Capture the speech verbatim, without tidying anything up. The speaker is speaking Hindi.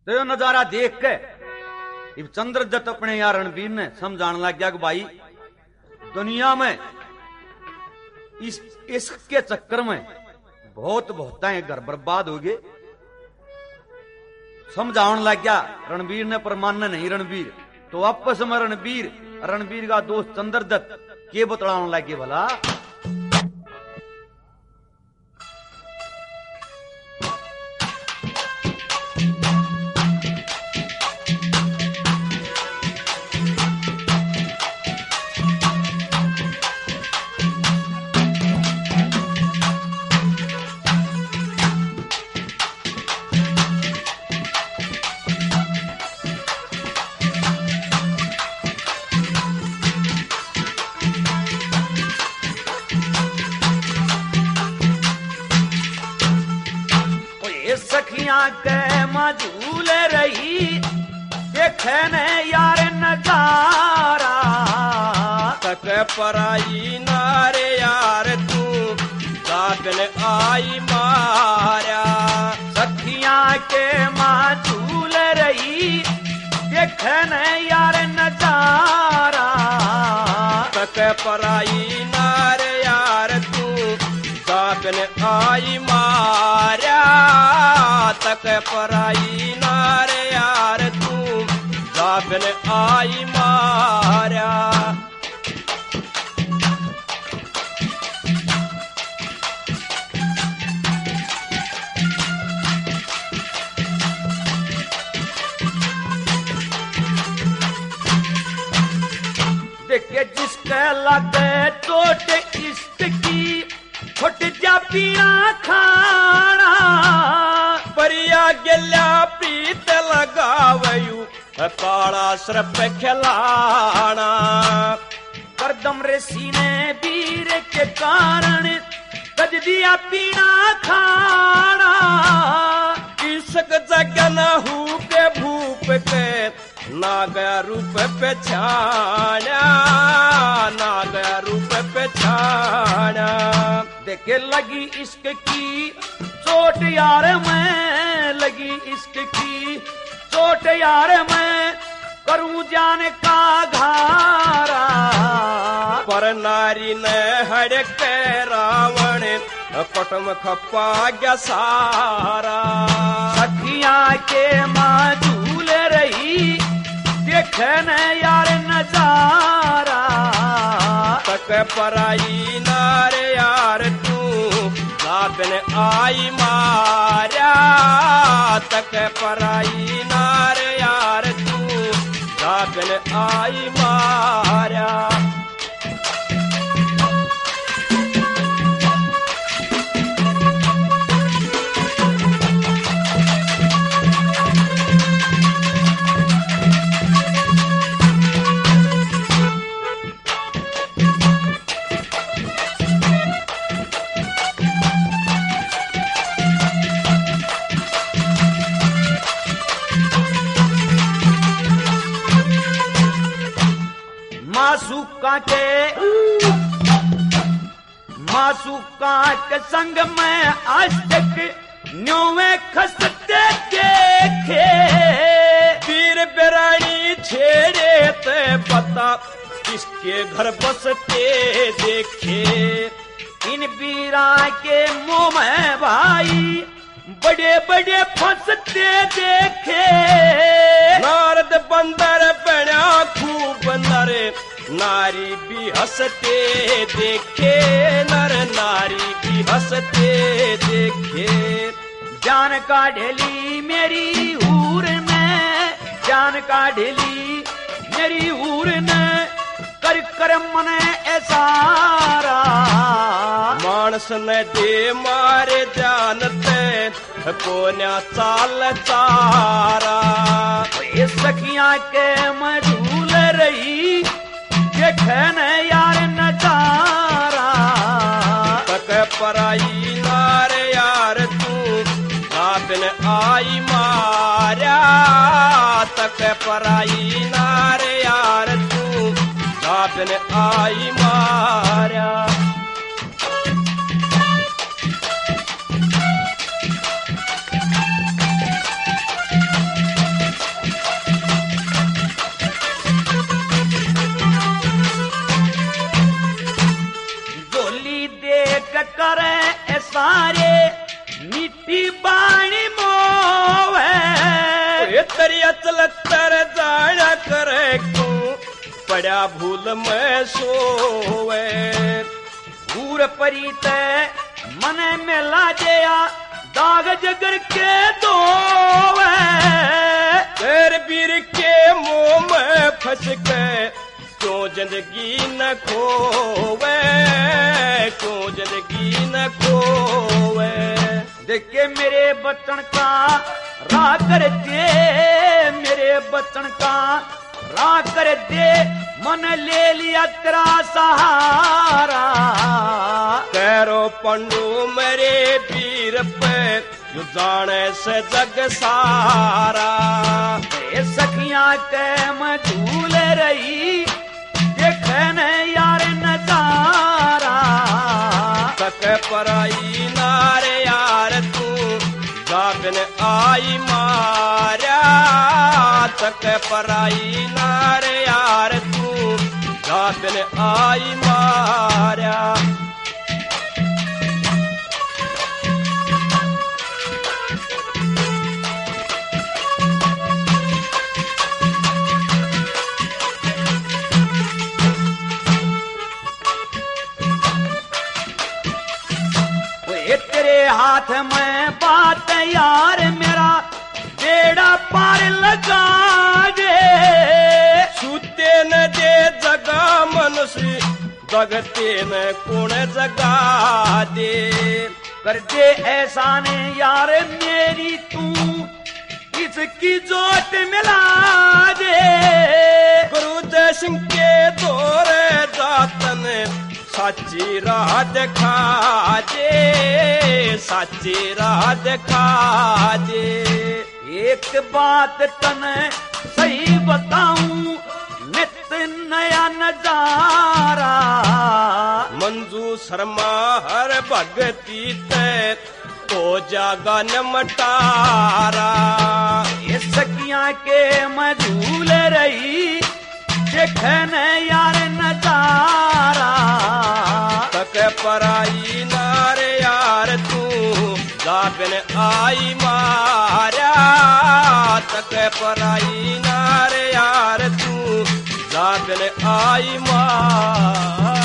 तो यो नजारा देख के इब चंद्रदत्त अपने यार रणवीर ने समझाने लग गया कि भाई दुनिया में इस इसके चक्कर में बहुत बहुत घर बर्बाद हो गए। समझाने लग गया रणवीर ने, पर मानना नहीं रणवीर। तो आपस में रणवीर रणवीर का दोस्त चंद्रदत्त के बतलाने लगे भला के मजूल रही देखे ने यार नजारा तक पराई नारे यार तू दाबल आई मारा। सखियां के मजूल रही देखे ने यार नजारा तक पराई नारे यार तू दाबल आई मारा। तक पराई नारे यार तू दाबल आई मारा। देखे जिसके लगे चोट इश्क की फुट जा पिया खाना। परिया गेल्या प्रीत लगावयू काला सरप खिलाना। करदम रे सीने वीर के कारण गज दिया पीना खाना। इसक जगह न हूँ के भूप के ना गया रूप पहचाना। ना गया रूप पहचाना। देखे लगी इश्क की चोट यार मैं, लगी इश्क की चोट यार मैं करूं जाने का घारा। पर नारी ने हड़के रावण पटम खपा गया सारा। सखियां के मजूल रही देखे न यार नजारा। तक पराई नारे यार तू दाबल आई मारा। तक पराई नारे यार तू दाबल आई मारा। मासूका के मासूका के संग में आज तक न्योवे खसते देखे। वीर बेरानी छेड़े ते पता किसके घर बसते देखे। इन वीरा के मुंह में भाई बड़े बड़े फंसते देखे। नारद बंदर बना खूब नर नारी भी हंसते देखे। नर नारी भी हंसते देखे। जान का ढेली मेरी हूर ने, जान का ढेली मेरी हूर ने कर कर मने ऐसारा। मानस ने दे मारे जानते कोन्या चाल चारा। ये सखियां के मजूल रही देखे न यार नजारा। तक पराई नारे यार तू दाबल आई मारा। तक पराई नारे यार तू दाबल आई मारा। बड़ा भूल में सोवे पूर परीत मन में लाजया दाग जगर के दोवे तेर बीर के मुंह में फंस के क्यों जिंदगी न खोवे क्यों जिंदगी न खोवे देख के मेरे बचन का राह कर दे मेरे बचन का राह कर दे मन ले लिया तेरा सहारा कैरो पंडू मेरे वीर पे जो जाने से जग सारा ए सखियां के मैं झूल रही देखने यार नजारा तक पराई नारे यार तू जागन आई मारा तक पराई नारे यार तू जागन आई मारा तेरे हाथ में बात यार मेरा बेड़ा पार लगा दे सूते न दे जगा मनुष्य जगते न कौन जगा दे कर दे ऐसा ने यार मेरी तू इसकी जोत मिला दे गुरुदेव सिंह के दौरे जातन साची राह दिखा दे साची राह दिखा दे एक बात तने सही बताऊं नित नया नजारा मंजू शर्मा हर भगती ते तो जागा नमटारा ये सखियां के मैं झूल रही देखने यार नजारा तक पराई नारे यार तू जागन आई मारा तक पराई नारे यार तू जागन आई मारा